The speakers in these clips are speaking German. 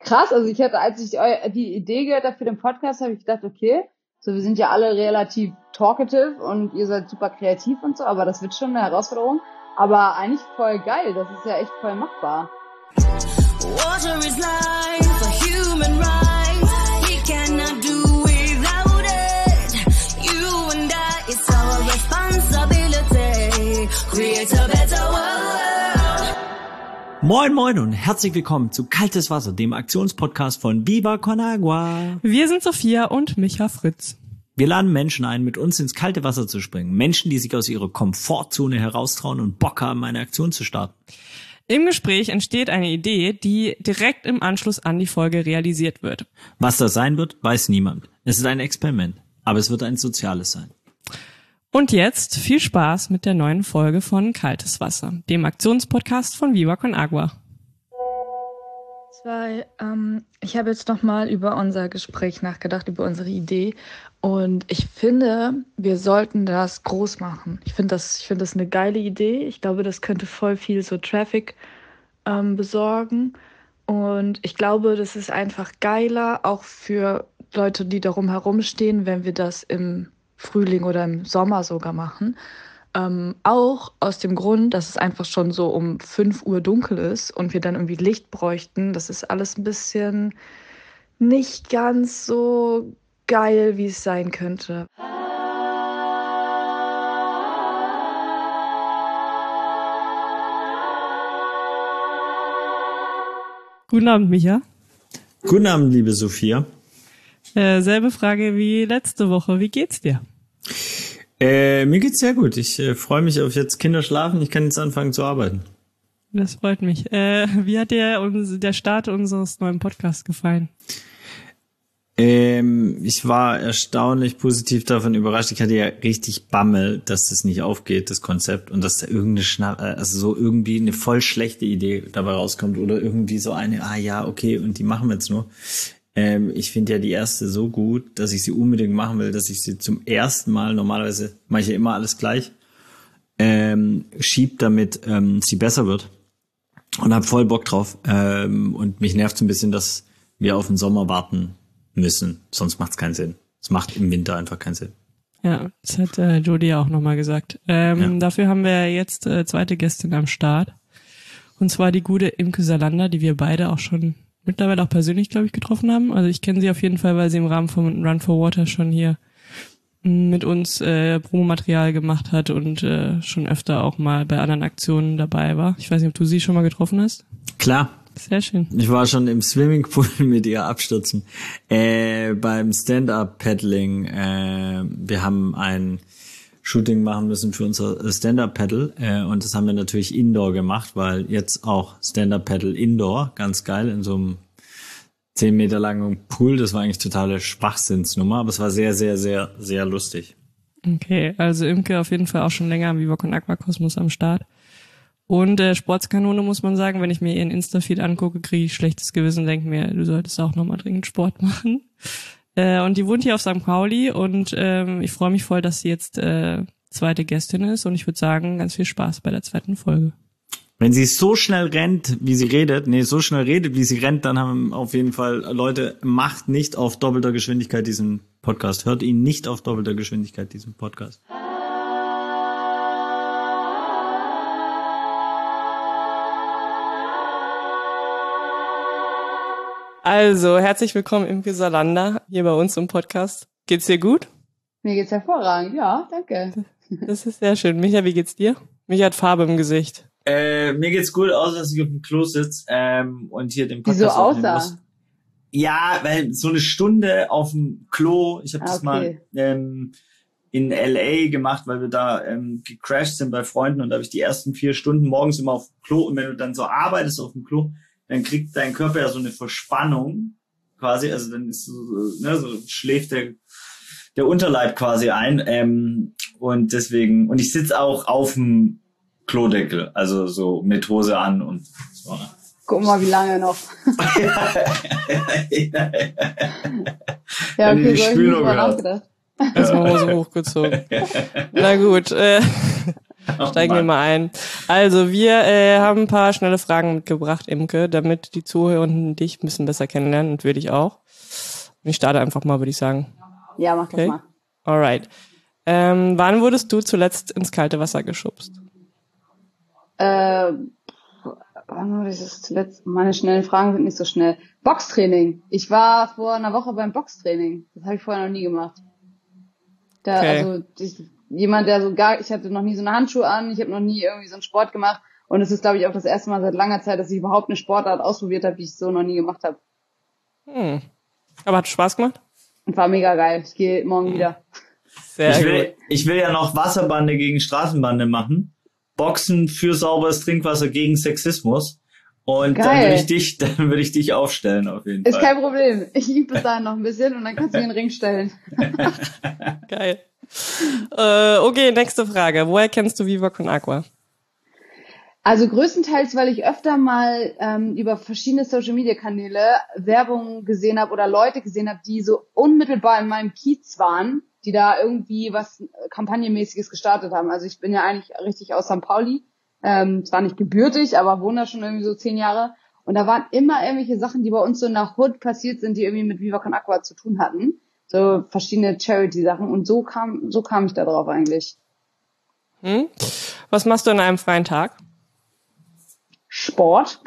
krass. Also als ich die Idee gehört habe für den Podcast, habe ich gedacht, okay, so wir sind ja alle relativ talkative und ihr seid super kreativ und so, aber das wird schon eine Herausforderung. Aber eigentlich voll geil, das ist ja echt voll machbar. Water is life, a human right. We cannot do without it. You and I, it's our responsibility. Create a better world. Moin moin und herzlich willkommen zu Kaltes Wasser, dem Aktionspodcast von Viva Con Agua. Wir sind Sophia und Micha Fritz. Wir laden Menschen ein, mit uns ins kalte Wasser zu springen. Menschen, die sich aus ihrer Komfortzone heraustrauen und Bock haben, eine Aktion zu starten. Im Gespräch entsteht eine Idee, die direkt im Anschluss an die Folge realisiert wird. Was das sein wird, weiß niemand. Es ist ein Experiment, aber es wird ein soziales sein. Und jetzt viel Spaß mit der neuen Folge von Kaltes Wasser, dem Aktionspodcast von Viva Con Agua. Ich habe jetzt nochmal über unser Gespräch nachgedacht, über unsere Idee. Und ich finde, wir sollten das groß machen. Ich finde das eine geile Idee. Ich glaube, das könnte voll viel so Traffic besorgen. Und ich glaube, das ist einfach geiler, auch für Leute, die darum herumstehen, wenn wir das im Frühling oder im Sommer sogar machen. Auch aus dem Grund, dass es einfach schon so um 5 Uhr dunkel ist und wir dann irgendwie Licht bräuchten. Das ist alles ein bisschen nicht ganz so geil, wie es sein könnte. Guten Abend, Micha. Guten Abend, liebe Sophia. Selbe Frage wie letzte Woche. Wie geht's dir? Mir geht's sehr gut. Ich freue mich auf jetzt Kinder schlafen. Ich kann jetzt anfangen zu arbeiten. Das freut mich. Wie hat dir der Start unseres neuen Podcasts gefallen? Ich war erstaunlich positiv davon überrascht. Ich hatte ja richtig Bammel, dass das nicht aufgeht, das Konzept, und dass da irgendwie eine voll schlechte Idee dabei rauskommt oder irgendwie so eine, okay, und die machen wir jetzt nur. Ich finde ja die erste so gut, dass ich sie unbedingt machen will, dass ich sie zum ersten Mal, normalerweise mache ich ja immer alles gleich, schieb, damit sie besser wird, und habe voll Bock drauf. Und mich nervt so ein bisschen, dass wir auf den Sommer warten müssen, sonst macht es keinen Sinn. Es macht im Winter einfach keinen Sinn. Ja, das hat Jodi ja auch nochmal gesagt. Dafür haben wir jetzt zweite Gästin am Start. Und zwar die gute Imke Salander, die wir beide auch schon mittlerweile auch persönlich, glaube ich, getroffen haben. Also ich kenne sie auf jeden Fall, weil sie im Rahmen von Run for Water schon hier mit uns Promomaterial gemacht hat und schon öfter auch mal bei anderen Aktionen dabei war. Ich weiß nicht, ob du sie schon mal getroffen hast? Klar. Sehr schön. Ich war schon im Swimmingpool mit ihr abstürzen. Beim Stand-Up-Paddling. Wir haben ein Shooting machen müssen für unser Stand-Up-Paddle. Und das haben wir natürlich Indoor gemacht, weil jetzt auch Stand-Up-Paddle Indoor, ganz geil, in so einem 10 Meter langen Pool. Das war eigentlich totale Schwachsinnsnummer, aber es war sehr, sehr, sehr, sehr lustig. Okay, also Imke auf jeden Fall auch schon länger am Viva Con Agua Kosmos am Start. Und Sportskanone, muss man sagen, wenn ich mir ihren Insta-Feed angucke, kriege ich schlechtes Gewissen und denke mir, du solltest auch nochmal dringend Sport machen. Und die wohnt hier auf St. Pauli und ich freue mich voll, dass sie jetzt zweite Gästin ist, und ich würde sagen, ganz viel Spaß bei der zweiten Folge. Wenn sie so schnell rennt, wie sie redet, wie sie rennt, dann haben auf jeden Fall Leute, macht nicht auf doppelter Geschwindigkeit diesen Podcast. Hört ihn nicht auf doppelter Geschwindigkeit, diesen Podcast. Also, herzlich willkommen, Imke Salander, hier bei uns im Podcast. Geht's dir gut? Mir geht's hervorragend, ja, danke. Das ist sehr schön. Micha, wie geht's dir? Micha hat Farbe im Gesicht. Mir geht's gut, außer dass ich auf dem Klo sitze und hier den Podcast Wieso aufnehmen außer? muss. Ja, weil so eine Stunde auf dem Klo, ich habe das mal in LA gemacht, weil wir da gecrashed sind bei Freunden, und da habe ich die ersten 4 Stunden morgens immer auf dem Klo, und wenn du dann so arbeitest auf dem Klo, dann kriegt dein Körper ja so eine Verspannung quasi, also dann ist so schläft der Unterleib quasi ein, und deswegen, und ich sitze auch auf dem Klodeckel, also so mit Hose an und so. Guck mal, wie lange noch. Ja, okay, die so hab ich nicht mal nachgedacht. Erstmal Hose hochgezogen. Na gut, Steigen wir mal ein. Also wir haben ein paar schnelle Fragen mitgebracht, Imke, damit die Zuhörenden dich ein bisschen besser kennenlernen und wir dich auch. Und ich starte einfach mal, würde ich sagen. Ja, mach das mal. Alright. Wann wurdest du zuletzt ins kalte Wasser geschubst? Wann wurde ich das zuletzt? Meine schnellen Fragen sind nicht so schnell. Boxtraining. Ich war vor einer Woche beim Boxtraining. Das habe ich vorher noch nie gemacht. Also jemand, der ich hatte noch nie so eine Handschuhe an, ich habe noch nie irgendwie so einen Sport gemacht und es ist, glaube ich, auch das erste Mal seit langer Zeit, dass ich überhaupt eine Sportart ausprobiert habe, die ich so noch nie gemacht habe. Aber hat Spaß gemacht? Und war mega geil. Ich gehe morgen wieder. Ich will ja noch Wasserbande gegen Straßenbande machen. Boxen für sauberes Trinkwasser gegen Sexismus. Und dann würde ich dich aufstellen, auf jeden Fall. Ist kein Problem. Ich übe bis dahin noch ein bisschen und dann kannst du mir den Ring stellen. Geil. Okay, nächste Frage. Woher kennst du Viva Con Agua? Also größtenteils, weil ich öfter mal über verschiedene Social-Media-Kanäle Werbung gesehen habe oder Leute gesehen habe, die so unmittelbar in meinem Kiez waren, die da irgendwie was Kampagnenmäßiges gestartet haben. Also ich bin ja eigentlich richtig aus St. Pauli. Zwar nicht gebürtig, aber wohne da schon irgendwie so 10 Jahre. Und da waren immer irgendwelche Sachen, die bei uns so in der Hood passiert sind, die irgendwie mit Viva Con Agua zu tun hatten. So verschiedene Charity-Sachen. Und so kam ich da drauf eigentlich. Was machst du an einem freien Tag? Sport.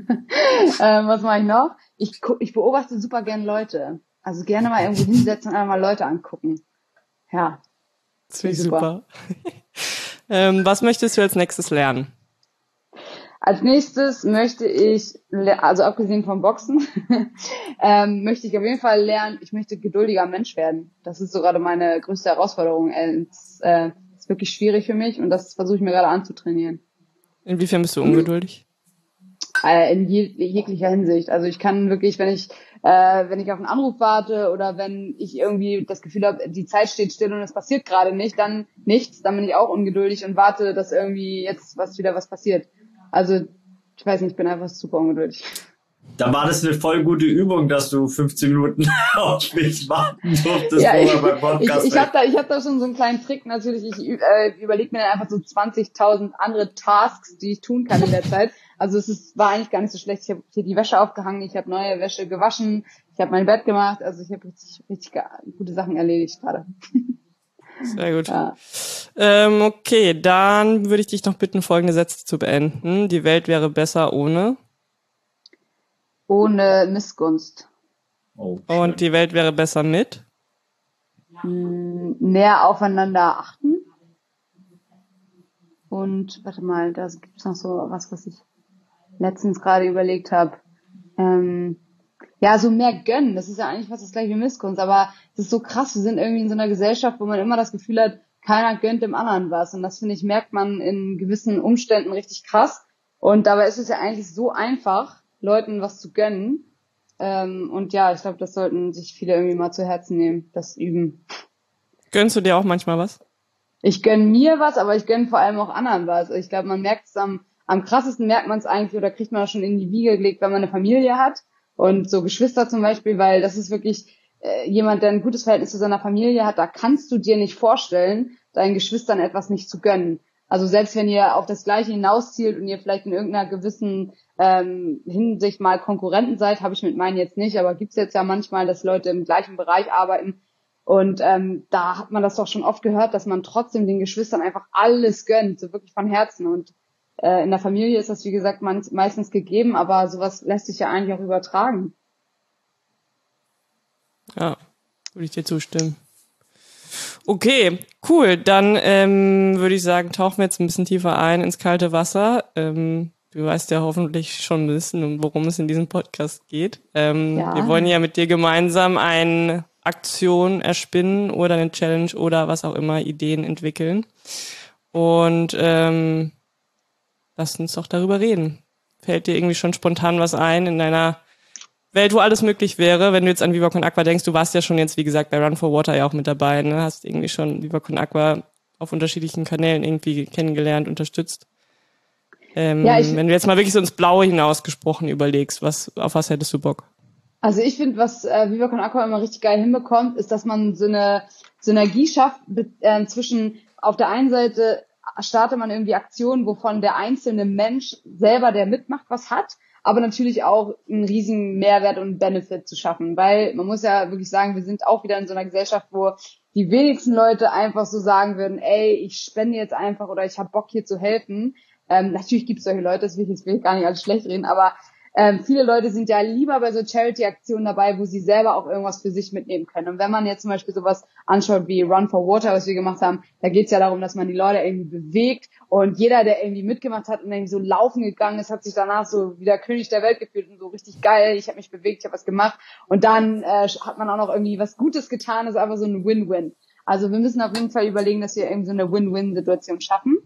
Was mache ich noch? Ich beobachte super gern Leute. Also gerne mal irgendwo hinsetzen und einfach mal Leute angucken. Ja. Das finde ich super. Was möchtest du als nächstes lernen? Als nächstes möchte ich, also abgesehen vom Boxen, möchte ich auf jeden Fall lernen, ich möchte geduldiger Mensch werden. Das ist so gerade meine größte Herausforderung. Es ist wirklich schwierig für mich und das versuche ich mir gerade anzutrainieren. Inwiefern bist du ungeduldig? In jeglicher Hinsicht. Also ich kann wirklich, wenn ich auf einen Anruf warte oder wenn ich irgendwie das Gefühl habe, die Zeit steht still und es passiert gerade nicht, dann nichts, dann bin ich auch ungeduldig und warte, dass irgendwie jetzt wieder was passiert. Also ich weiß nicht, ich bin einfach super ungeduldig. Da war das eine voll gute Übung, dass du 15 Minuten auf mich warten durftest, ja, beim Podcast. Ich hab da schon so einen kleinen Trick natürlich. Ich überlege mir dann einfach so 20.000 andere Tasks, die ich tun kann in der Zeit. Also war eigentlich gar nicht so schlecht. Ich habe hier die Wäsche aufgehangen, ich habe neue Wäsche gewaschen, ich habe mein Bett gemacht. Also ich habe richtig gute Sachen erledigt gerade. Sehr gut. Ja. Okay, dann würde ich dich noch bitten, folgende Sätze zu beenden. Die Welt wäre besser ohne Missgunst. Oh, und die Welt wäre besser mit? Näher aufeinander achten. Und, warte mal, da gibt's noch so was ich letztens gerade überlegt habe. Ja, so mehr gönnen. Das ist ja eigentlich fast das gleiche wie Missgunst. Aber es ist so krass. Wir sind irgendwie in so einer Gesellschaft, wo man immer das Gefühl hat, keiner gönnt dem anderen was. Und das, finde ich, merkt man in gewissen Umständen richtig krass. Und dabei ist es ja eigentlich so einfach, Leuten was zu gönnen. Und ja, ich glaube, das sollten sich viele irgendwie mal zu Herzen nehmen, das üben. Gönnst du dir auch manchmal was? Ich gönne mir was, aber ich gönne vor allem auch anderen was. Ich glaube, man merkt es am krassesten merkt man es eigentlich oder kriegt man das schon in die Wiege gelegt, wenn man eine Familie hat. Und so Geschwister zum Beispiel, weil das ist wirklich jemand, der ein gutes Verhältnis zu seiner Familie hat, da kannst du dir nicht vorstellen, deinen Geschwistern etwas nicht zu gönnen. Also selbst wenn ihr auf das Gleiche hinauszielt und ihr vielleicht in irgendeiner gewissen Hinsicht mal Konkurrenten seid, habe ich mit meinen jetzt nicht, aber gibt's jetzt ja manchmal, dass Leute im gleichen Bereich arbeiten und da hat man das doch schon oft gehört, dass man trotzdem den Geschwistern einfach alles gönnt, so wirklich von Herzen und in der Familie ist das, wie gesagt, meistens gegeben, aber sowas lässt sich ja eigentlich auch übertragen. Ja, würde ich dir zustimmen. Okay, cool. Dann würde ich sagen, tauchen wir jetzt ein bisschen tiefer ein ins kalte Wasser. Du weißt ja hoffentlich schon ein bisschen, worum es in diesem Podcast geht. Ja. Wir wollen ja mit dir gemeinsam eine Aktion erspinnen oder eine Challenge oder was auch immer, Ideen entwickeln. Und lass uns doch darüber reden. Fällt dir irgendwie schon spontan was ein in deiner Welt, wo alles möglich wäre, wenn du jetzt an Viva Con Agua denkst? Du warst ja schon jetzt, wie gesagt, bei Run for Water ja auch mit dabei, ne? Hast irgendwie schon Viva Con Agua auf unterschiedlichen Kanälen irgendwie kennengelernt, unterstützt. Wenn du jetzt mal wirklich so ins Blaue hinaus gesprochen überlegst, auf was hättest du Bock? Also ich finde, was Viva Con Agua immer richtig geil hinbekommt, ist, dass man so eine Synergie schafft zwischen auf der einen Seite startet man irgendwie Aktionen, wovon der einzelne Mensch selber, der mitmacht, was hat, aber natürlich auch einen riesigen Mehrwert und Benefit zu schaffen, weil man muss ja wirklich sagen, wir sind auch wieder in so einer Gesellschaft, wo die wenigsten Leute einfach so sagen würden, ey, ich spende jetzt einfach oder ich habe Bock hier zu helfen. Natürlich gibt es solche Leute, das will ich gar nicht alles schlecht reden, aber viele Leute sind ja lieber bei so Charity-Aktionen dabei, wo sie selber auch irgendwas für sich mitnehmen können. Und wenn man jetzt zum Beispiel sowas anschaut wie Run for Water, was wir gemacht haben, da geht es ja darum, dass man die Leute irgendwie bewegt und jeder, der irgendwie mitgemacht hat und irgendwie so laufen gegangen ist, hat sich danach so wie der König der Welt gefühlt und so richtig geil, ich habe mich bewegt, ich habe was gemacht und dann hat man auch noch irgendwie was Gutes getan, das ist einfach so ein Win-Win. Also wir müssen auf jeden Fall überlegen, dass wir irgendwie so eine Win-Win-Situation schaffen.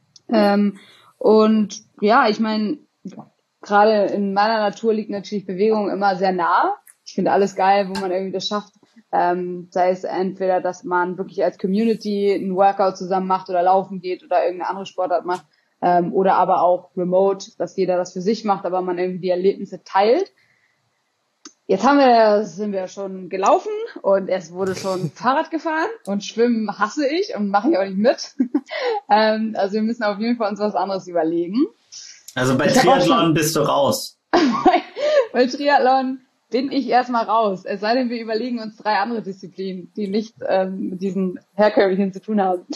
Und ja, ich meine, gerade in meiner Natur liegt natürlich Bewegung immer sehr nah. Ich finde alles geil, wo man irgendwie das schafft. Sei es entweder, dass man wirklich als Community einen Workout zusammen macht oder laufen geht oder irgendeine andere Sportart macht. Oder aber auch remote, dass jeder das für sich macht, aber man irgendwie die Erlebnisse teilt. Jetzt sind wir schon gelaufen und es wurde schon Fahrrad gefahren und Schwimmen hasse ich und mache ich auch nicht mit. Also wir müssen auf jeden Fall uns was anderes überlegen. Also bei Triathlon bist du raus. Bei Triathlon bin ich erstmal raus. Es sei denn, wir überlegen uns 3 andere Disziplinen, die nicht mit diesen herkömmlichen zu tun haben.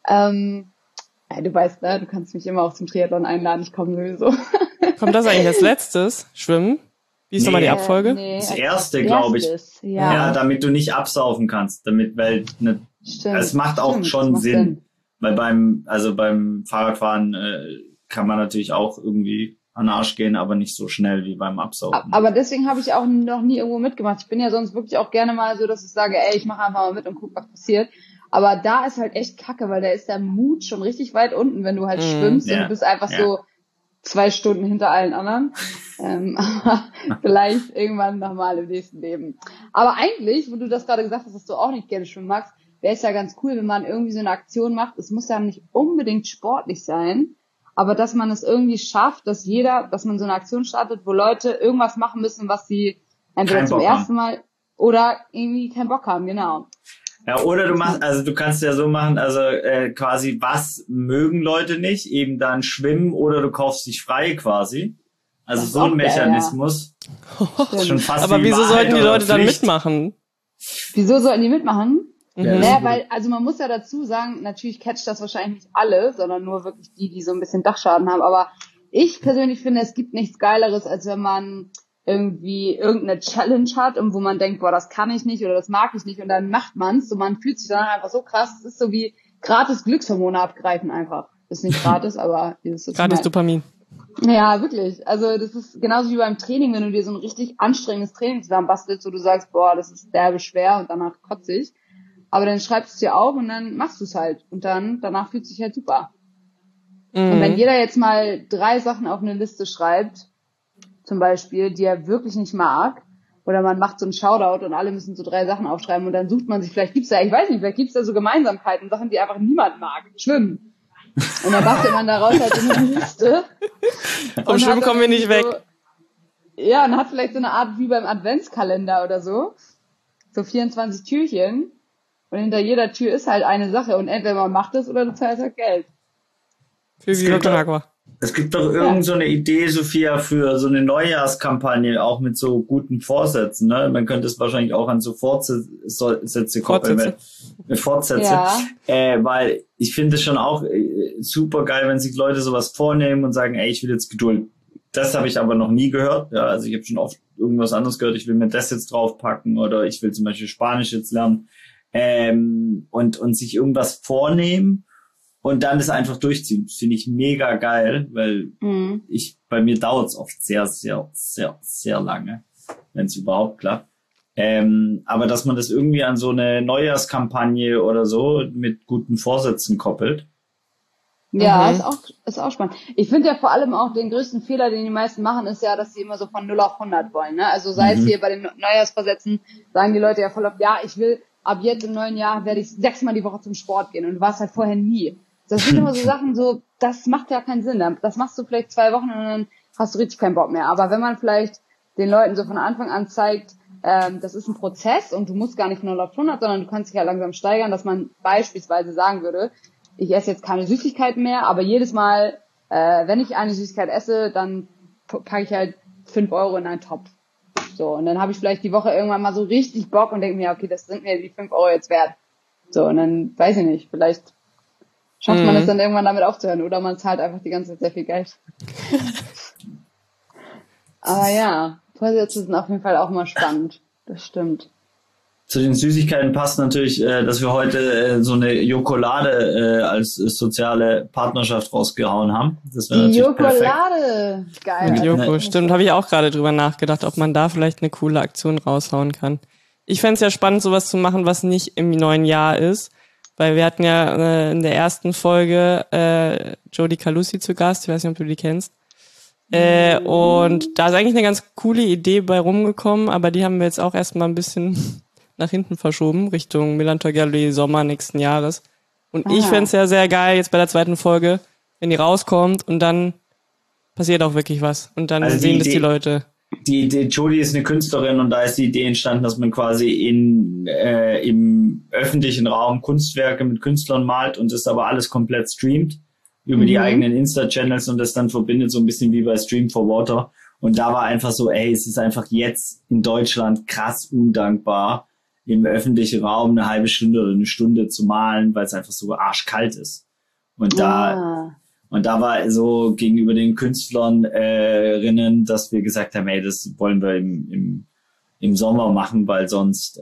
Du weißt, ne, du kannst mich immer auch zum Triathlon einladen, ich komme sowieso. Kommt das eigentlich als letztes? Schwimmen? Wie ist nochmal die Abfolge? Das erste, glaube ich. Ja, damit du nicht absaufen kannst. Weil es macht auch schon Sinn. Weil beim Fahrradfahren kann man natürlich auch irgendwie an den Arsch gehen, aber nicht so schnell wie beim Absaufen. Aber deswegen habe ich auch noch nie irgendwo mitgemacht. Ich bin ja sonst wirklich auch gerne mal so, dass ich sage, ey, ich mache einfach mal mit und guck, was passiert. Aber da ist halt echt kacke, weil da ist der Mut schon richtig weit unten, wenn du halt schwimmst und du bist einfach so 2 Stunden hinter allen anderen. Aber vielleicht irgendwann nochmal im nächsten Leben. Aber eigentlich, wo du das gerade gesagt hast, dass du auch nicht gerne schwimmen magst, wäre es ja ganz cool, wenn man irgendwie so eine Aktion macht. Es muss ja nicht unbedingt sportlich sein, aber dass man es irgendwie schafft, dass man so eine Aktion startet, wo Leute irgendwas machen müssen, was sie entweder zum ersten Mal oder irgendwie keinen Bock haben, genau. Ja, oder du kannst ja so machen, also quasi, was mögen Leute nicht, eben dann schwimmen oder du kaufst dich frei quasi. Also so ein Mechanismus. Ja. Schon fast aber wieso sollten die Leute dann mitmachen? Wieso sollten die mitmachen? Naja, weil, also man muss ja dazu sagen, natürlich catcht das wahrscheinlich nicht alle, sondern nur wirklich die so ein bisschen Dachschaden haben. Aber ich persönlich finde, es gibt nichts Geileres, als wenn man irgendwie irgendeine Challenge hat und wo man denkt, boah, das kann ich nicht oder das mag ich nicht und dann macht man's und man fühlt sich dann einfach so krass. Es ist so wie gratis Glückshormone abgreifen einfach. Ist nicht gratis, aber dieses gratis Dopamin. Ja, wirklich. Also das ist genauso wie beim Training, wenn du dir so ein richtig anstrengendes Training zusammenbastelst, wo du sagst, boah, das ist derbe schwer und danach kotze ich. Aber dann schreibst du es dir auf und dann machst du es halt. Und dann, danach fühlt es sich halt super. Und wenn jeder jetzt mal 3 Sachen auf eine Liste schreibt, zum Beispiel, die er wirklich nicht mag, oder man macht so einen Shoutout und alle müssen so 3 Sachen aufschreiben und dann sucht man sich, vielleicht gibt's da so Gemeinsamkeiten, Sachen, die einfach niemand mag. Schwimmen. Und dann bastelt man daraus halt so eine Liste. Vom Schwimmen kommen wir nicht weg. Ja, und hat vielleicht so eine Art wie beim Adventskalender oder so. So 24 Türchen. Und hinter jeder Tür ist halt eine Sache. Und entweder man macht es oder du zahlst halt Geld. Für Viva Con Agua. Es gibt doch irgend so eine Idee, Sophia, für so eine Neujahrskampagne, auch mit so guten Vorsätzen, ne? Man könnte es wahrscheinlich auch an so Fortsätze koppeln. Fortsätze. Ja. Weil ich finde es schon auch super geil, wenn sich Leute sowas vornehmen und sagen, ey, ich will jetzt Geduld. Das habe ich aber noch nie gehört. Ja, also ich habe schon oft irgendwas anderes gehört. Ich will mir das jetzt draufpacken oder ich will zum Beispiel Spanisch jetzt lernen. Und sich irgendwas vornehmen und dann das einfach durchziehen. Das finde ich mega geil, weil bei mir dauert es oft sehr, sehr, sehr, sehr lange, wenn es überhaupt klappt. Aber dass man das irgendwie an so eine Neujahrskampagne oder so mit guten Vorsätzen koppelt. Ja, ist auch spannend. Ich finde ja vor allem auch den größten Fehler, den die meisten machen, ist ja, dass sie immer so von 0 auf 100 wollen, ne? Also sei es hier bei den Neujahrsvorsätzen, sagen die Leute ja voll oft, ja, ich will ab jetzt im neuen Jahr werde ich 6-mal die Woche zum Sport gehen und du warst halt vorher nie. Das sind immer so Sachen, so, das macht ja keinen Sinn. Das machst du vielleicht 2 Wochen und dann hast du richtig keinen Bock mehr. Aber wenn man vielleicht den Leuten so von Anfang an zeigt, das ist ein Prozess und du musst gar nicht von 0 auf 100, sondern du kannst dich ja langsam steigern, dass man beispielsweise sagen würde, ich esse jetzt keine Süßigkeiten mehr, aber jedes Mal, wenn ich eine Süßigkeit esse, dann packe ich halt 5 Euro in einen Topf. So, und dann habe ich vielleicht die Woche irgendwann mal so richtig Bock und denke mir, okay, das sind mir die 5 Euro jetzt wert. So, und dann, weiß ich nicht, vielleicht schafft man es dann irgendwann damit aufzuhören oder man zahlt einfach die ganze Zeit sehr viel Geld. Aber ja, Vorsätze sind auf jeden Fall auch mal spannend. Das stimmt. Zu den Süßigkeiten passt natürlich, dass wir heute so eine Jokolade als soziale Partnerschaft rausgehauen haben. Das wäre natürlich Jokolade! Perfekt. Geil. Mit Joko, stimmt. Habe ich auch gerade drüber nachgedacht, ob man da vielleicht eine coole Aktion raushauen kann. Ich fände es ja spannend, sowas zu machen, was nicht im neuen Jahr ist. Weil wir hatten ja in der ersten Folge Jodie Calusi zu Gast. Ich weiß nicht, ob du die kennst. Und da ist eigentlich eine ganz coole Idee bei rumgekommen, aber die haben wir jetzt auch erstmal ein bisschen nach hinten verschoben, Richtung Millantor Gallery Sommer nächsten Jahres. Und ich fände es ja sehr geil, jetzt bei der zweiten Folge, wenn die rauskommt und dann passiert auch wirklich was. Und dann sehen das die Leute. Die Jodie ist eine Künstlerin und da ist die Idee entstanden, dass man quasi im öffentlichen Raum Kunstwerke mit Künstlern malt und das aber alles komplett streamt über die eigenen Insta-Channels und das dann verbindet, so ein bisschen wie bei Stream for Water. Und da war einfach so, es ist einfach jetzt in Deutschland krass undankbar, im öffentlichen Raum eine halbe Stunde oder eine Stunde zu malen, weil es einfach so arschkalt ist. Und da war so gegenüber den Künstlerinnen, dass wir gesagt haben, das wollen wir im Sommer machen, weil sonst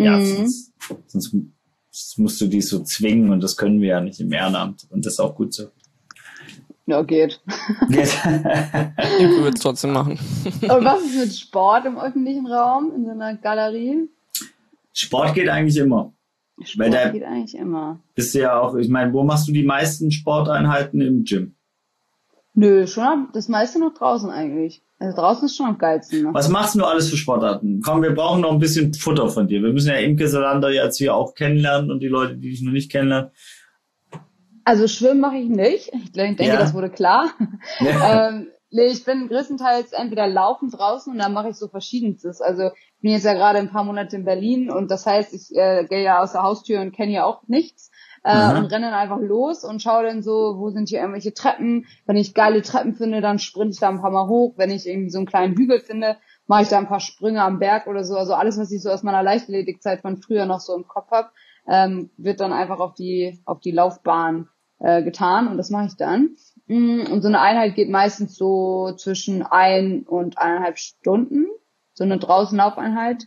musst du die so zwingen und das können wir ja nicht im Ehrenamt. Und das ist auch gut so. Ja, geht. Ich würde es trotzdem machen. Und was ist mit Sport im öffentlichen Raum, in so einer Galerie? Sport geht eigentlich immer. Sport geht eigentlich immer. Bist du ja auch, ich meine, wo machst du die meisten Sporteinheiten im Gym? Nö, schon das meiste noch draußen eigentlich. Also draußen ist schon am geilsten. Ne? Was machst du alles für Sportarten? Komm, wir brauchen noch ein bisschen Futter von dir. Wir müssen ja Imke Salander jetzt hier auch kennenlernen und die Leute, die dich noch nicht kennenlernen. Also Schwimmen mache ich nicht. Ich denke, das wurde klar. Ja. Ich bin größtenteils entweder laufen draußen und dann mache ich so Verschiedenstes. Also ich bin jetzt ja gerade ein paar Monate in Berlin und das heißt, ich gehe ja aus der Haustür und kenne ja auch nichts. Und renne dann einfach los und schaue dann so, wo sind hier irgendwelche Treppen. Wenn ich geile Treppen finde, dann sprinte ich da ein paar Mal hoch. Wenn ich irgendwie so einen kleinen Hügel finde, mache ich da ein paar Sprünge am Berg oder so. Also alles, was ich so aus meiner Leichtathletikzeit von früher noch so im Kopf habe, wird dann einfach auf die Laufbahn getan und das mache ich dann. Und so eine Einheit geht meistens so zwischen 1 und 1,5 Stunden, so eine Draußenlaufeinheit.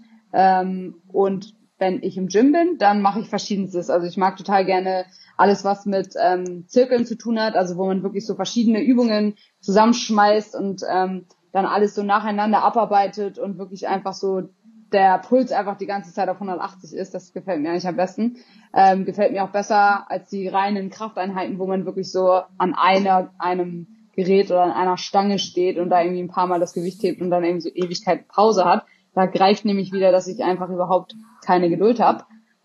Und wenn ich im Gym bin, dann mache ich Verschiedenstes. Also ich mag total gerne alles, was mit Zirkeln zu tun hat, also wo man wirklich so verschiedene Übungen zusammenschmeißt und dann alles so nacheinander abarbeitet und wirklich einfach so der Puls einfach die ganze Zeit auf 180 ist. Das gefällt mir eigentlich am besten. Gefällt mir auch besser als die reinen Krafteinheiten, wo man wirklich so an einem Gerät oder an einer Stange steht und da irgendwie ein paar Mal das Gewicht hebt und dann irgendwie so Ewigkeit Pause hat. Da greift nämlich wieder, dass ich einfach überhaupt keine Geduld habe.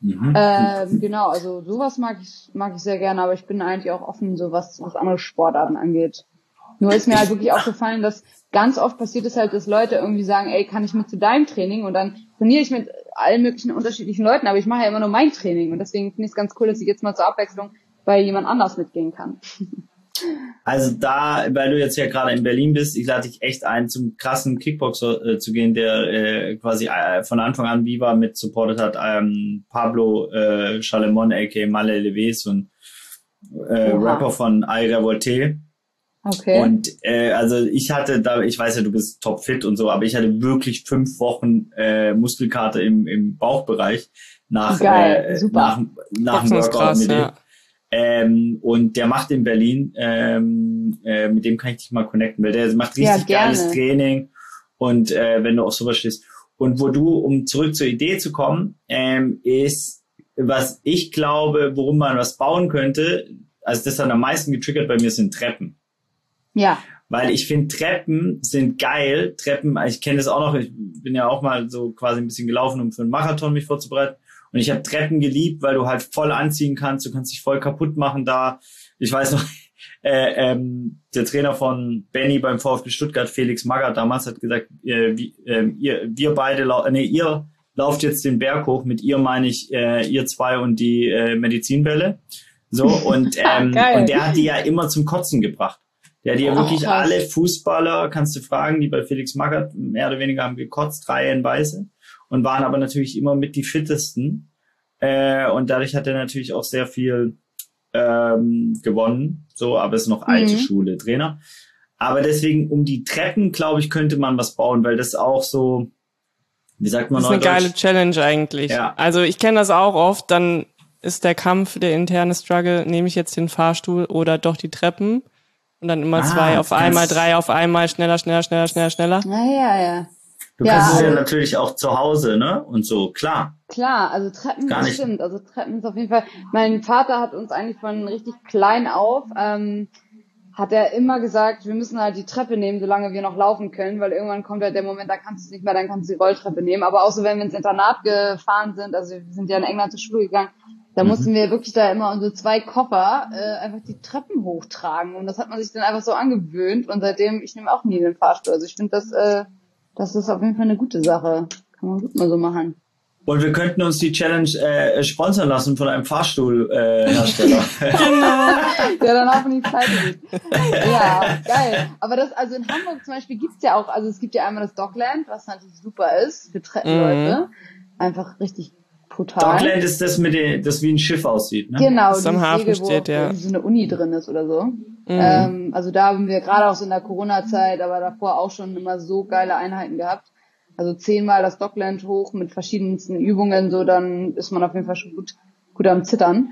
Genau, also sowas mag ich sehr gerne, aber ich bin eigentlich auch offen, so was andere Sportarten angeht. Nur ist mir halt wirklich aufgefallen, dass ganz oft passiert es halt, dass Leute irgendwie sagen, kann ich mit zu deinem Training? Und dann trainiere ich mit allen möglichen unterschiedlichen Leuten, aber ich mache ja immer nur mein Training. Und deswegen finde ich es ganz cool, dass ich jetzt mal zur Abwechslung bei jemand anders mitgehen kann. Also da, weil du jetzt ja gerade in Berlin bist, ich lade dich echt ein, zum krassen Kickboxer zu gehen, der quasi von Anfang an Viva mit supportet hat. Pablo Chalemon, a.k.a. Malle Leves und Rapper von I Revolte. Okay. Und also ich hatte da, ich weiß ja, du bist topfit und so, aber ich hatte wirklich 5 Wochen Muskelkater im Bauchbereich nach dem Workout krass, mit dem. Ja. Und der macht in Berlin, mit dem kann ich dich mal connecten, weil der macht richtig geiles Training und wenn du auf sowas stehst. Und wo du, um zurück zur Idee zu kommen, ist, was ich glaube, worum man was bauen könnte, also das hat am meisten getriggert bei mir, sind Treppen. Ja. Weil ich finde, Treppen sind geil. Treppen, ich kenne das auch noch, ich bin ja auch mal so quasi ein bisschen gelaufen, um für einen Marathon mich vorzubereiten. Und ich habe Treppen geliebt, weil du halt voll anziehen kannst, du kannst dich voll kaputt machen da. Ich weiß noch, der Trainer von Benny beim VfB Stuttgart, Felix Magath, damals hat gesagt, ihr lauft jetzt den Berg hoch. Mit ihr meine ich ihr zwei und die Medizinbälle. So, und der hat die ja immer zum Kotzen gebracht. Der hat ja wirklich alle Fußballer, kannst du fragen, die bei Felix Magath mehr oder weniger haben gekotzt, reihenweise, und waren aber natürlich immer mit die fittesten. Und dadurch hat er natürlich auch sehr viel gewonnen. So, aber es ist noch alte Schule, Trainer. Aber deswegen, um die Treppen, glaube ich, könnte man was bauen, weil das auch so, wie sagt man neudeutsch? Das ist eine geile Challenge eigentlich. Ja. Also ich kenne das auch oft, dann ist der Kampf, der interne Struggle, nehme ich jetzt den Fahrstuhl oder doch die Treppen? Und dann immer 2 auf einmal, 3 auf einmal, schneller. Ja. Du kannst es ja natürlich auch zu Hause, ne? Und so, klar. Klar, also Treppen, das stimmt. Also Treppen ist auf jeden Fall, mein Vater hat uns eigentlich von richtig klein auf, hat er immer gesagt, wir müssen halt die Treppe nehmen, solange wir noch laufen können, weil irgendwann kommt halt der Moment, da kannst du es nicht mehr, dann kannst du die Rolltreppe nehmen. Aber auch so, wenn wir ins Internat gefahren sind, also wir sind ja in England zur Schule gegangen, da mussten wir wirklich da immer unsere 2 Koffer einfach die Treppen hochtragen. Und das hat man sich dann einfach so angewöhnt. Und seitdem, ich nehme auch nie den Fahrstuhl. Also ich finde, das ist auf jeden Fall eine gute Sache. Kann man gut mal so machen. Und wir könnten uns die Challenge sponsern lassen von einem Fahrstuhlhersteller. Genau. Der dann auch in die Pleite geht. Ja, geil. Aber das, also in Hamburg zum Beispiel gibt's ja auch, also es gibt ja einmal das Dockland, was natürlich super ist für Treppenleute. Einfach richtig brutal. Dockland ist das das wie ein Schiff aussieht, ne? Genau, das am Hafen steht, ja. Wo so eine Uni drin ist oder so. Also da haben wir gerade auch so in der Corona-Zeit, aber davor auch schon immer so geile Einheiten gehabt. Also 10-mal das Dockland hoch mit verschiedensten Übungen, so dann ist man auf jeden Fall schon gut am Zittern.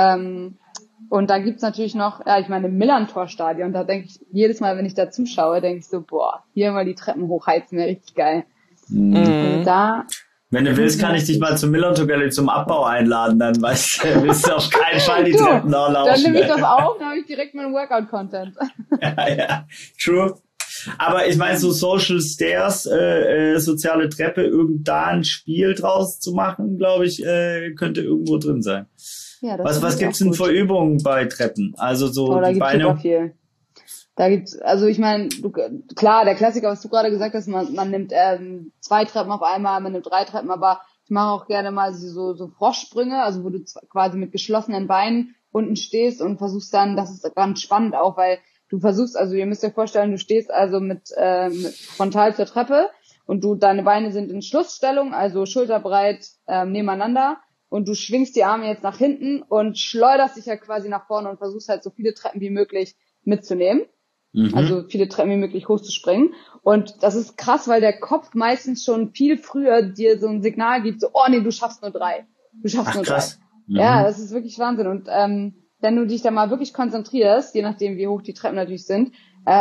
Und da gibt's natürlich noch, ja, ich meine, im Millantor-Stadion, da denke ich, jedes Mal, wenn ich da zuschaue, denke ich so, boah, hier mal die Treppen hochheizen, wäre richtig geil. Also da... Wenn du willst, kann ich dich mal zum Millantor Gallery zum Abbau einladen, dann willst du auf keinen Fall die Treppen da laufen. Dann nehme ich das auf, dann habe ich direkt meinen Workout-Content. Ja, true. Aber ich meine, so Social Stairs, soziale Treppe, ein Spiel draus zu machen, glaube ich, könnte irgendwo drin sein. Ja, das was gibt's denn für Übungen bei Treppen? Also so die Beine. Super viel. Da gibt's, also ich meine, klar, der Klassiker, was du gerade gesagt hast, man nimmt 2 Treppen auf einmal, man nimmt 3 Treppen, aber ich mache auch gerne mal so Froschsprünge, also wo du quasi mit geschlossenen Beinen unten stehst und versuchst dann, das ist ganz spannend auch, weil du versuchst, also ihr müsst euch vorstellen, du stehst also mit frontal zur Treppe und deine Beine sind in Schlussstellung, also schulterbreit nebeneinander und du schwingst die Arme jetzt nach hinten und schleuderst dich ja quasi nach vorne und versuchst halt so viele Treppen wie möglich mitzunehmen. Also viele Treppen wie möglich hochzuspringen. Und das ist krass, weil der Kopf meistens schon viel früher dir so ein Signal gibt, so, oh nee, du schaffst nur 3. Du schaffst nur 3. Krass. Ja, das ist wirklich Wahnsinn. Und wenn du dich da mal wirklich konzentrierst, je nachdem wie hoch die Treppen natürlich sind,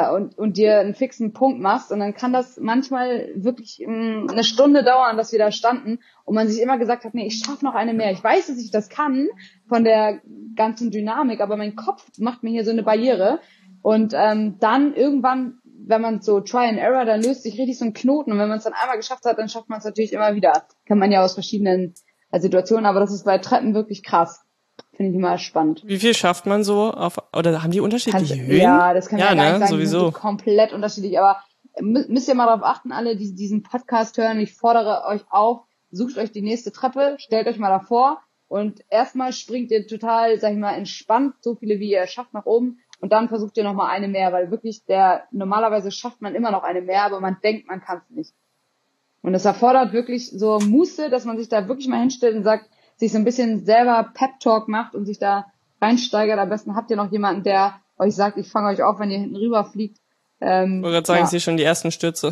und dir einen fixen Punkt machst, und dann kann das manchmal wirklich eine Stunde dauern, dass wir da standen und man sich immer gesagt hat, nee, ich schaffe noch eine mehr. Ich weiß, dass ich das kann von der ganzen Dynamik, aber mein Kopf macht mir hier so eine Barriere. Und dann irgendwann, wenn man so Try and Error, dann löst sich richtig so ein Knoten. Und wenn man es dann einmal geschafft hat, dann schafft man es natürlich immer wieder. Kann man ja aus verschiedenen Situationen, aber das ist bei Treppen wirklich krass. Finde ich immer spannend. Wie viel schafft man so oder haben die unterschiedliche Höhen? Ja, das kann ja gar nicht sagen, sowieso. Die sind komplett unterschiedlich. Aber müsst ihr mal darauf achten, alle, die diesen Podcast hören. Ich fordere euch auf, sucht euch die nächste Treppe, stellt euch mal davor und erstmal springt ihr total, sag ich mal, entspannt, so viele wie ihr schafft nach oben. Und dann versucht ihr nochmal eine mehr, weil wirklich normalerweise schafft man immer noch eine mehr, aber man denkt, man kann es nicht. Und es erfordert wirklich so Muße, dass man sich da wirklich mal hinstellt und sagt, sich so ein bisschen selber Pep-Talk macht und sich da reinsteigert. Am besten habt ihr noch jemanden, der euch sagt, ich fange euch auf, wenn ihr hinten rüber fliegt. Ich wollte gerade sagen, ich sehe schon die ersten Stürze.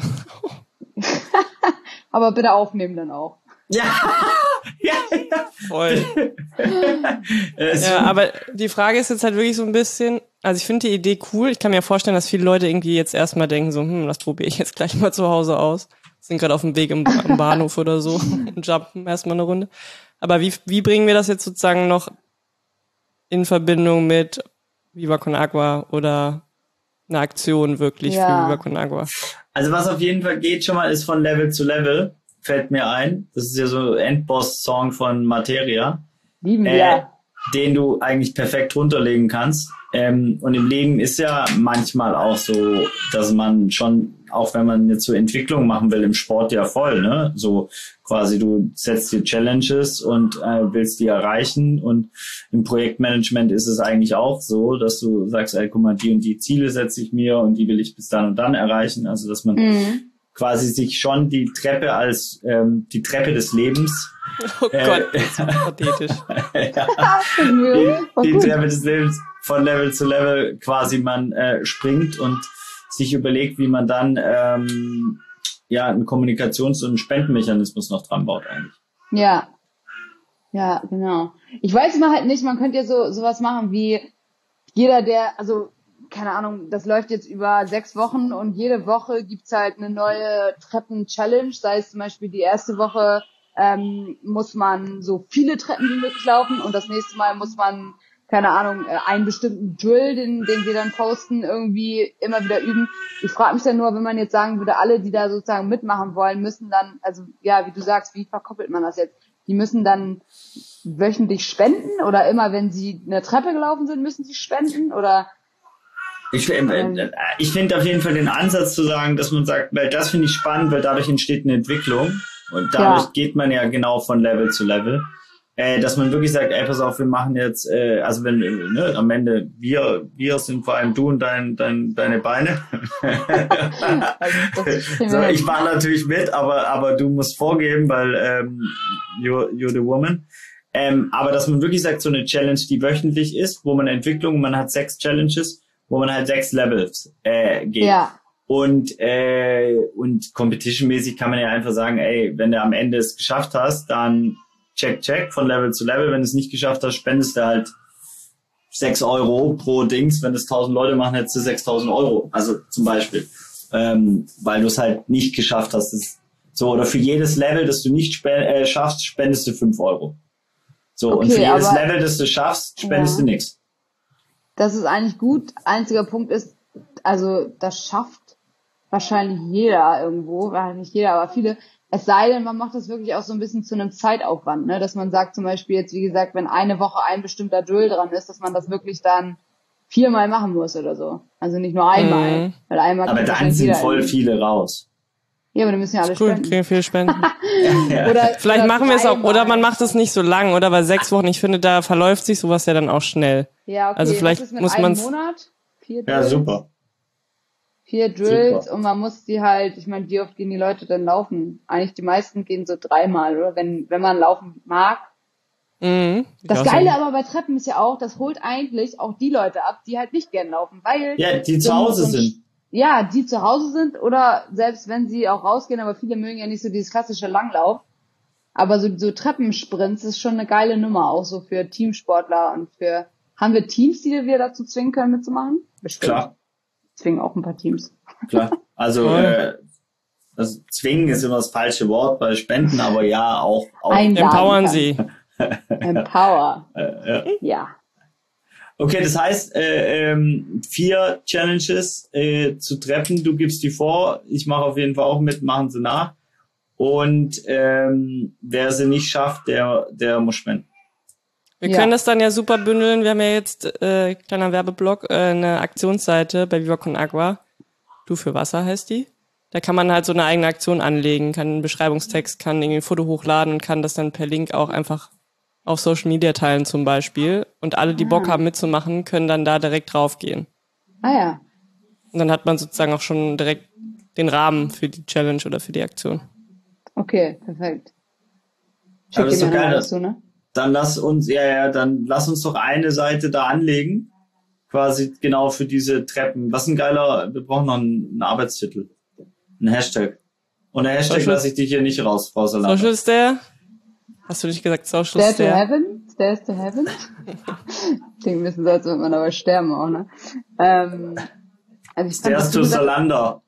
Aber bitte aufnehmen dann auch. Ja. Voll. Ja, aber die Frage ist jetzt halt wirklich so ein bisschen, also ich finde die Idee cool. Ich kann mir vorstellen, dass viele Leute irgendwie jetzt erstmal denken so, das probiere ich jetzt gleich mal zu Hause aus. Sind gerade auf dem Weg im Bahnhof oder so und jumpen erstmal eine Runde. Aber wie bringen wir das jetzt sozusagen noch in Verbindung mit Viva Con Agua oder eine Aktion wirklich für Viva Con Agua? Also was auf jeden Fall geht schon mal, ist von Level zu Level. Fällt mir ein. Das ist ja so Endboss-Song von Materia. Lieben wir. den du eigentlich perfekt runterlegen kannst. Und im Leben ist ja manchmal auch so, dass man schon, auch wenn man jetzt so Entwicklung machen will im Sport, ja voll, ne? So quasi du setzt dir Challenges und willst die erreichen. Und im Projektmanagement ist es eigentlich auch so, dass du sagst, ey, guck mal, die und die Ziele setze ich mir und die will ich bis dann und dann erreichen. Also dass man quasi sich schon die Treppe als die Treppe des Lebens oh Gott, das ist pathetisch. die Treppe des Lebens von Level zu Level quasi man springt und sich überlegt, wie man dann einen Kommunikations- und einen Spendenmechanismus noch dran baut eigentlich. Ja, genau. Ich weiß immer halt nicht, man könnte ja sowas machen wie jeder, also keine Ahnung, das läuft jetzt über 6 Wochen und jede Woche gibt's halt eine neue Treppen-Challenge, sei es zum Beispiel die erste Woche muss man so viele Treppen wie möglich laufen und das nächste Mal muss man, keine Ahnung, einen bestimmten Drill, den wir dann posten, irgendwie immer wieder üben. Ich frage mich dann nur, wenn man jetzt sagen würde, alle, die da sozusagen mitmachen wollen, müssen dann, also ja, wie du sagst, wie verkoppelt man das jetzt? Die müssen dann wöchentlich spenden oder immer, wenn sie eine Treppe gelaufen sind, müssen sie spenden oder? Ich finde auf jeden Fall den Ansatz zu sagen, dass man sagt, weil das finde ich spannend, weil dadurch entsteht eine Entwicklung und dadurch geht man ja genau von Level zu Level. Dass man wirklich sagt, ey, pass auf, wir machen jetzt, also wenn, ne, am Ende, wir sind vor allem du und deine Beine. So, ich mache natürlich mit, aber du musst vorgeben, weil you're the woman. Aber dass man wirklich sagt, so eine Challenge, die wöchentlich ist, wo man Entwicklung, man hat 6 Challenges, wo man halt 6 Levels geht. Ja. Und competition-mäßig kann man ja einfach sagen, ey, wenn du am Ende es geschafft hast, dann check, von Level zu Level. Wenn du es nicht geschafft hast, spendest du halt 6 Euro pro Dings. Wenn es 1000 Leute machen, hättest du 6000 Euro. Also zum Beispiel. Weil du es halt nicht geschafft hast. So, oder für jedes Level, das du nicht schaffst, spendest du 5 Euro. So, okay, und für jedes Level, das du schaffst, spendest du nichts. Das ist eigentlich gut. Einziger Punkt ist, also das schafft wahrscheinlich jeder irgendwo, nicht jeder, aber viele. Es sei denn, man macht das wirklich auch so ein bisschen zu einem Zeitaufwand, ne? Dass man sagt zum Beispiel jetzt, wie gesagt, wenn eine Woche ein bestimmter Drill dran ist, dass man das wirklich dann 4-mal machen muss oder so. Also nicht nur einmal. Weil einmal aber dann sind voll viele raus. Ja, aber die müssen ja alle spenden. Kriegen viel Spenden. Oder, vielleicht machen wir es auch, oder man macht es nicht so lang, oder? Weil 6 Wochen, ich finde, da verläuft sich sowas ja dann auch schnell. Ja, okay. Also vielleicht muss man Monat? 4 Drills? Ja, super. 4 Drills super. Und man muss die halt, ich meine, wie oft gehen die Leute denn laufen? Eigentlich die meisten gehen so 3-mal, oder? Wenn man laufen mag. Das Geile aber bei Treppen ist ja auch, das holt eigentlich auch die Leute ab, die halt nicht gern laufen, weil... Ja, die zu Hause sind. Ja, die zu Hause sind oder selbst wenn sie auch rausgehen, aber viele mögen ja nicht so dieses klassische Langlauf. Aber so Treppensprints ist schon eine geile Nummer, auch so für Teamsportler und für... Haben wir Teams, die wir dazu zwingen können, mitzumachen? Bestimmt. Klar. Zwingen auch ein paar Teams. Klar. Also, also zwingen ist immer das falsche Wort bei Spenden, aber ja, auch empowern sie. Empower. Ja. Okay, das heißt, 4 Challenges zu treffen. Du gibst die vor. Ich mache auf jeden Fall auch mit, machen sie nach. Und wer sie nicht schafft, der muss spenden. Wir können das dann ja super bündeln. Wir haben ja jetzt, kleiner Werbeblock, eine Aktionsseite bei Viva Con Agua. Du für Wasser heißt die. Da kann man halt so eine eigene Aktion anlegen, kann einen Beschreibungstext, kann irgendwie ein Foto hochladen und kann das dann per Link auch einfach auf Social Media teilen zum Beispiel. Und alle, die Bock haben mitzumachen, können dann da direkt draufgehen. Ah ja. Und dann hat man sozusagen auch schon direkt den Rahmen für die Challenge oder für die Aktion. Okay, perfekt. Aber ist doch geil, dazu, ne? Dann lass uns doch eine Seite da anlegen. Quasi genau für diese Treppen. Was ein geiler, wir brauchen noch einen Arbeitstitel. Ein Hashtag. Und ein Hashtag lasse ich dich hier nicht raus, Frau Salanda. Social Stair? Hast du nicht gesagt Social Stair? Stair to Heaven? Stairs to Heaven? Klingt ein bisschen so, als würde man aber sterben auch, ne? Also Stairs to Salander.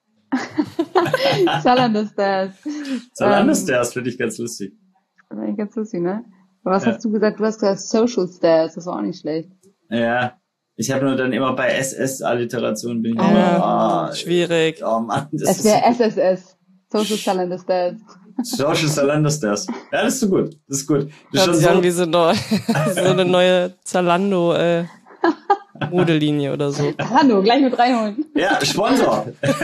Salander Stairs. Salander Stairs finde ich ganz lustig. Finde ich ganz lustig, ne? Aber was hast du gesagt? Du hast gesagt Social Stairs, das war auch nicht schlecht. Ja, ich habe nur dann immer bei SS-Alliteration bin ich schwierig. Oh Mann, es wäre SSS. Social Salander Stairs. Social Zalando Stars. Ja, das ist so gut. Das ist gut. Das hört sich an wie so eine neue Zalando Modelinie oder so. Zalando, gleich mit reinholen. Ja, Sponsor.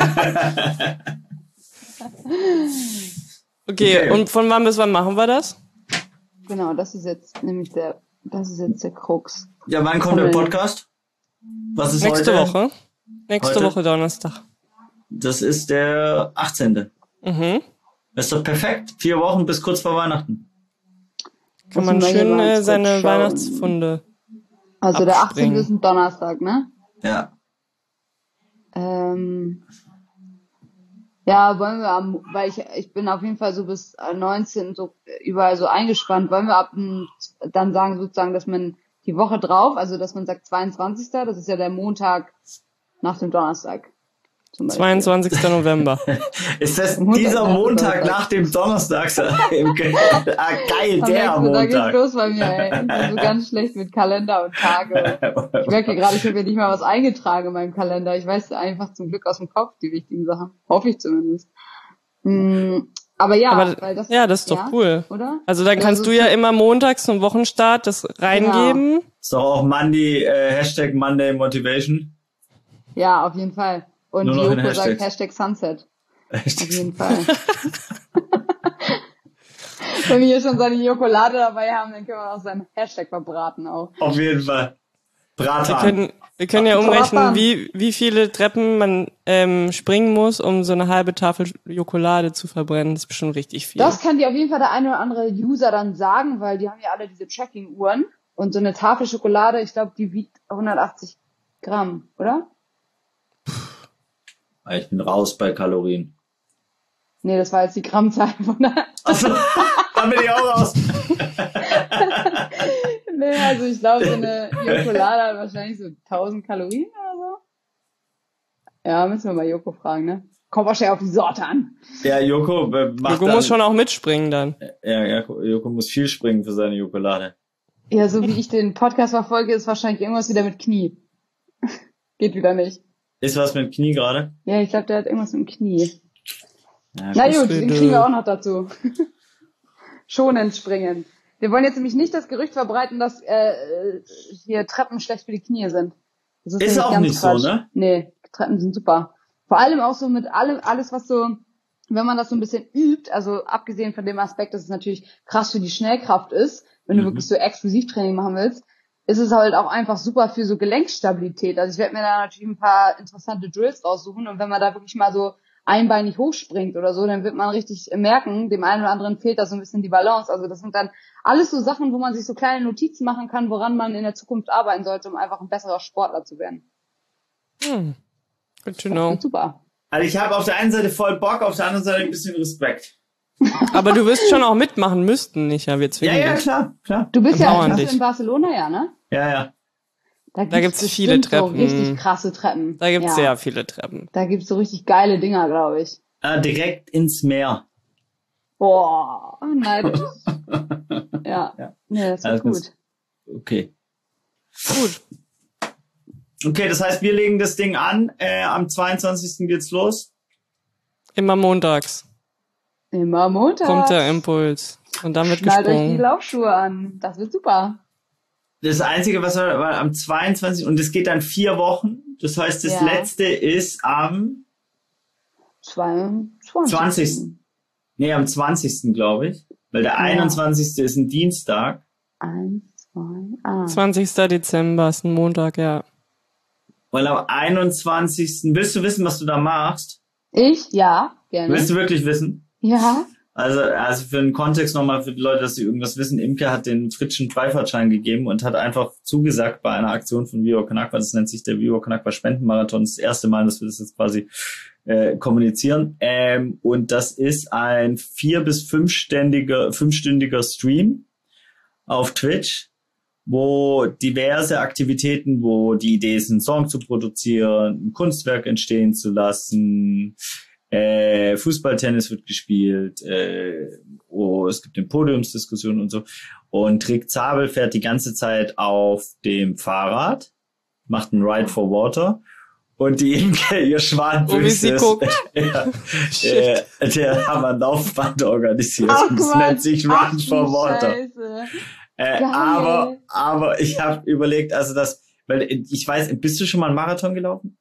Okay, und von wann bis wann machen wir das? Genau, das ist jetzt der Krux. Ja, wann kommt der Podcast? Was ist Nächste heute? Woche. Nächste Woche Donnerstag. Das ist der 18. Mhm. Das ist doch perfekt. 4 Wochen bis kurz vor Weihnachten. Kann man schön seine Weihnachtsfunde Also der 18. ist ein Donnerstag, ne? Ja. Ja, wollen wir weil ich bin auf jeden Fall so bis 19 so überall so eingespannt. Wollen wir dann sagen sozusagen, dass man die Woche drauf, also dass man sagt 22. Das ist ja der Montag nach dem Donnerstag. 22. November. Ist das dieser Montag nach dem Donnerstag? Geil, der Montag. Da geht's los bei mir, ey. Ich bin so ganz schlecht mit Kalender und Tage. Ich merke gerade, ich habe ja nicht mal was eingetragen in meinem Kalender. Ich weiß einfach zum Glück aus dem Kopf die wichtigen Sachen. Hoffe ich zumindest. Aber ja, weil das ist doch cool. Oder? Also dann kannst du ja immer montags zum Wochenstart das reingeben. Genau. Ist doch auch Hashtag Monday Motivation. Ja, auf jeden Fall. Und Joko sagt Hashtag Sunset. Auf jeden Fall. Wenn wir hier schon seine Jokolade dabei haben, dann können wir auch seinen Hashtag verbraten auch. Auf jeden Fall. Bratan. Wir können ja umrechnen, wie viele Treppen man springen muss, um so eine halbe Tafel Jokolade zu verbrennen. Das ist bestimmt richtig viel. Das kann dir auf jeden Fall der eine oder andere User dann sagen, weil die haben ja alle diese Tracking-Uhren. Und so eine Tafel Schokolade, ich glaube, die wiegt 180 Gramm, oder? Ich bin raus bei Kalorien. Nee, das war jetzt die Grammzahl von der... Achso, dann bin ich auch raus. Nee, also ich glaube, so eine Jokolade hat wahrscheinlich so 1000 Kalorien oder so. Ja, müssen wir mal Joko fragen, ne? Kommt wahrscheinlich auf die Sorte an. Ja, Joko muss schon auch mitspringen dann. Ja, Joko muss viel springen für seine Jokolade. Ja, so wie ich den Podcast verfolge, ist wahrscheinlich irgendwas wieder mit Knie. Geht wieder nicht. Ist was mit dem Knie gerade? Ja, ich glaube, der hat irgendwas mit dem Knie. Ja, na gut, den kriegen wir auch noch dazu. Schonend springen. Wir wollen jetzt nämlich nicht das Gerücht verbreiten, dass hier Treppen schlecht für die Knie sind. Das ist auch nicht Quatsch. So, ne? Nee, Treppen sind super. Vor allem auch so mit alles, was so, wenn man das so ein bisschen übt, also abgesehen von dem Aspekt, dass es natürlich krass für die Schnellkraft ist, wenn du wirklich so Exklusivtraining machen willst, ist es halt auch einfach super für so Gelenkstabilität. Also ich werde mir da natürlich ein paar interessante Drills raussuchen und wenn man da wirklich mal so einbeinig hochspringt oder so, dann wird man richtig merken, dem einen oder anderen fehlt da so ein bisschen die Balance. Also das sind dann alles so Sachen, wo man sich so kleine Notizen machen kann, woran man in der Zukunft arbeiten sollte, um einfach ein besserer Sportler zu werden. Good to know. Super. Also ich habe auf der einen Seite voll Bock, auf der anderen Seite ein bisschen Respekt. Aber du wirst schon auch mitmachen müssten, nicht? Ja, wir zwingen ja, dich. Klar. Du bist ja in Barcelona, ja, ne? Ja. Da gibt's viele Treppen. So richtig krasse Treppen. Da gibt's sehr viele Treppen. Da gibt's so richtig geile Dinger, glaube ich. Direkt ins Meer. Boah, neidisch. Ja, das ist gut. Okay. Gut. Okay, das heißt, wir legen das Ding an. Am 22. geht's los. Immer montags. Kommt der Impuls. Und dann wird gesprungen. Schnallt euch die Laufschuhe an. Das wird super. Das Einzige, was war am 22. und es geht dann 4 Wochen. Das heißt, das letzte ist am 20. Nee, am 20. glaube ich. Weil der 21. ist ein Dienstag. 20. Dezember ist ein Montag, ja. Weil am 21. Willst du wissen, was du da machst? Ich? Ja, gerne. Willst du wirklich wissen? Ja. Also für den Kontext nochmal für die Leute, dass sie irgendwas wissen. Imke hat den Fritschen Freifahrtschein gegeben und hat einfach zugesagt bei einer Aktion von Viva Con Agua. Das nennt sich der Viva Con Agua Spendenmarathon. Das ist das erste Mal, dass wir das jetzt quasi kommunizieren. Und das ist ein 4- bis 5-stündiger Stream auf Twitch, wo diverse Aktivitäten, wo die Idee ist, einen Song zu produzieren, ein Kunstwerk entstehen zu lassen, Fußball-Tennis wird gespielt, es gibt eine Podiumsdiskussion und so. Und Rick Zabel fährt die ganze Zeit auf dem Fahrrad, macht einen Ride for Water und die Imke, ihr Schwanböses, der haben ein Laufband organisiert. Das nennt sich Run for Water. Aber ich habe überlegt, also weil ich weiß, bist du schon mal einen Marathon gelaufen?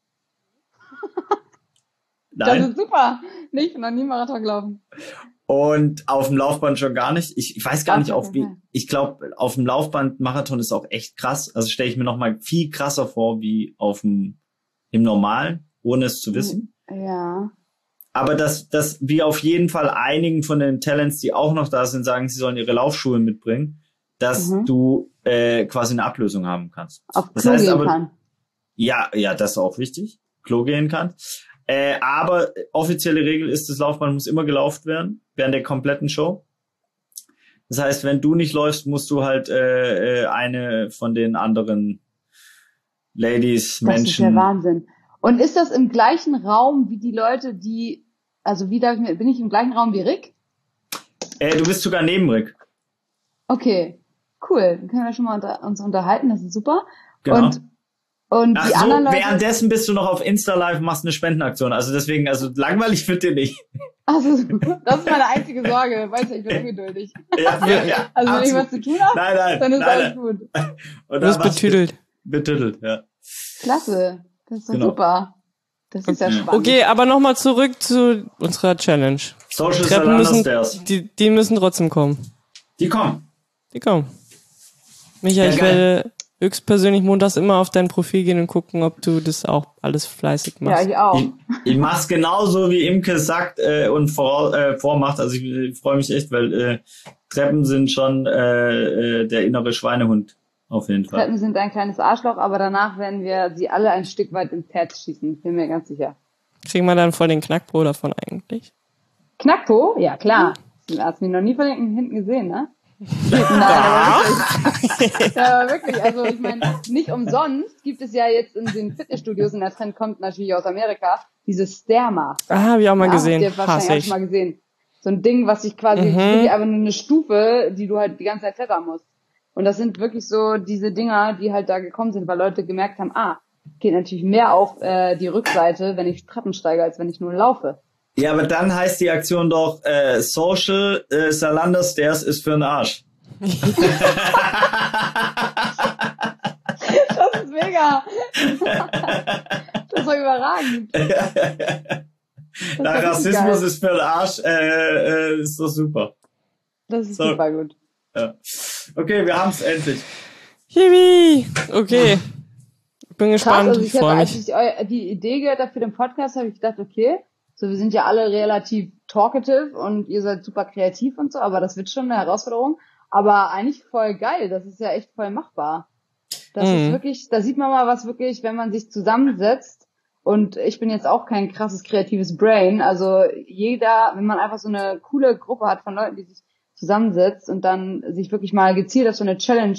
Nein? Das ist super. Nee, ich bin noch nie Marathon gelaufen. Und auf dem Laufband schon gar nicht. Ich weiß gar nicht, ich glaube, auf dem Laufband Marathon ist auch echt krass. Also stelle ich mir noch mal viel krasser vor, wie im Normalen, ohne es zu wissen. Ja. Aber dass wir auf jeden Fall einigen von den Talents, die auch noch da sind, sagen, sie sollen ihre Laufschuhe mitbringen, dass du quasi eine Ablösung haben kannst. Auf Klo gehen kann. Ja, das ist auch wichtig. Klo gehen kann. Aber offizielle Regel ist, das Laufband muss immer gelaufen werden, während der kompletten Show. Das heißt, wenn du nicht läufst, musst du halt eine von den anderen Ladies, Menschen... Das ist der Wahnsinn. Und ist das im gleichen Raum wie die Leute, bin ich im gleichen Raum wie Rick? Du bist sogar neben Rick. Okay, cool. Dann können wir schon mal uns unterhalten, das ist super. Genau. Und die anderen Leute... währenddessen bist du noch auf Insta Live, machst eine Spendenaktion. Also deswegen, langweilig wird dir nicht. Also, das ist meine einzige Sorge. Weißt du, ich bin ungeduldig. Ja, also wenn ich was zu tun habe, dann ist alles gut. Und du bist betüdelt. Betüttelt, ja. Klasse. Das ist doch super. Das ist ja spannend. Okay, aber nochmal zurück zu unserer Challenge. Social Salando die müssen trotzdem kommen. Die kommen. Michael, ich werde höchstpersönlich montags immer auf dein Profil gehen und gucken, ob du das auch alles fleißig machst. Ja, ich auch. Ich mach's genauso, wie Imke sagt und vormacht. Also ich freue mich echt, weil Treppen sind schon der innere Schweinehund. Auf jeden Fall. Treppen sind ein kleines Arschloch, aber danach werden wir sie alle ein Stück weit ins Herz schießen. Bin mir ganz sicher. Kriegen wir dann voll den Knackpo davon eigentlich? Knackpo? Ja, klar. Du hast mich noch nie von hinten gesehen, ne? Nein, aber wirklich. Also ich meine, nicht umsonst gibt es ja jetzt in den Fitnessstudios, und der Trend kommt natürlich aus Amerika, diese Stairmaster. Habe ich auch mal gesehen. Habt ihr wahrscheinlich auch schon mal gesehen. So ein Ding, was sich quasi, einfach nur eine Stufe, die du halt die ganze Zeit klettern musst. Und das sind wirklich so diese Dinger, die halt da gekommen sind, weil Leute gemerkt haben, geht natürlich mehr auf die Rückseite, wenn ich Treppen steige, als wenn ich nur laufe. Ja, aber dann heißt die Aktion doch, Social Salando Stairs ist für den Arsch. Das ist mega. Das war überragend. Rassismus ist für den Arsch, ist doch super. Das ist super gut. Ja. Okay, wir haben es endlich. Hiwi! Okay. Bin gespannt. Also ich freue mich. Als ich die Idee gehört habe für den Podcast, habe ich gedacht, okay, so wir sind ja alle relativ talkative und ihr seid super kreativ und so, aber das wird schon eine Herausforderung. Aber eigentlich voll geil. Das ist ja echt voll machbar. Das ist wirklich, da sieht man mal was wirklich, wenn man sich zusammensetzt. Und ich bin jetzt auch kein krasses kreatives Brain. Also wenn man einfach so eine coole Gruppe hat von Leuten, die sich zusammensetzt und dann sich wirklich mal gezielt auf so eine Challenge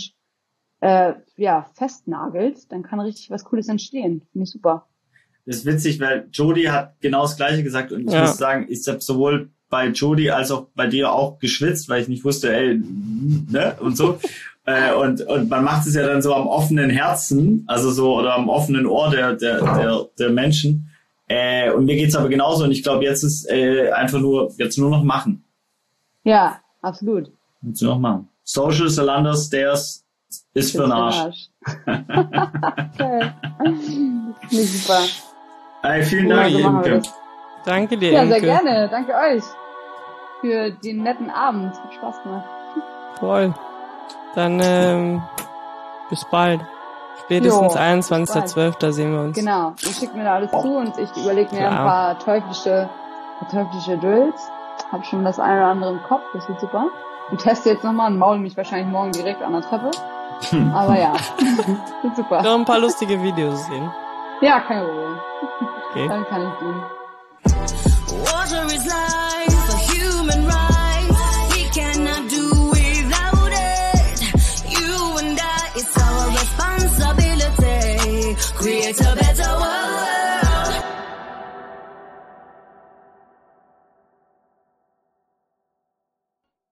festnagelt, dann kann richtig was Cooles entstehen. Finde ich super. Das ist witzig, weil Jody hat genau das Gleiche gesagt und ich muss sagen, ich habe sowohl bei Jody als auch bei dir auch geschwitzt, weil ich nicht wusste, ne, und so. Und man macht es ja dann so am offenen Herzen, also so, oder am offenen Ohr der Menschen. Und mir geht's aber genauso und ich glaube, jetzt ist jetzt nur noch machen. Ja, absolut. Jetzt nur noch machen. Social Salando Stairs ist für den Arsch. Okay. Nicht super. Hey, vielen Dank, Imke. Danke dir, Ja, Imke. sehr gerne. Danke euch für den netten Abend. Hat Spaß gemacht. Voll. Dann bis bald. Spätestens 21.12. sehen wir uns. Genau. Und schickt mir da alles zu und ich überlege mir ein paar teuflische Drills. Hab schon das eine oder andere im Kopf. Das wird super. Und teste jetzt nochmal und maul mich wahrscheinlich morgen direkt an der Treppe. Aber ja, das wird super. Noch ein paar lustige Videos sehen. Ja, kein Problem. Okay. Dann kann ich gehen. Water is life, a human right. We cannot do without it. You and I, it's our responsibility. Create a better world.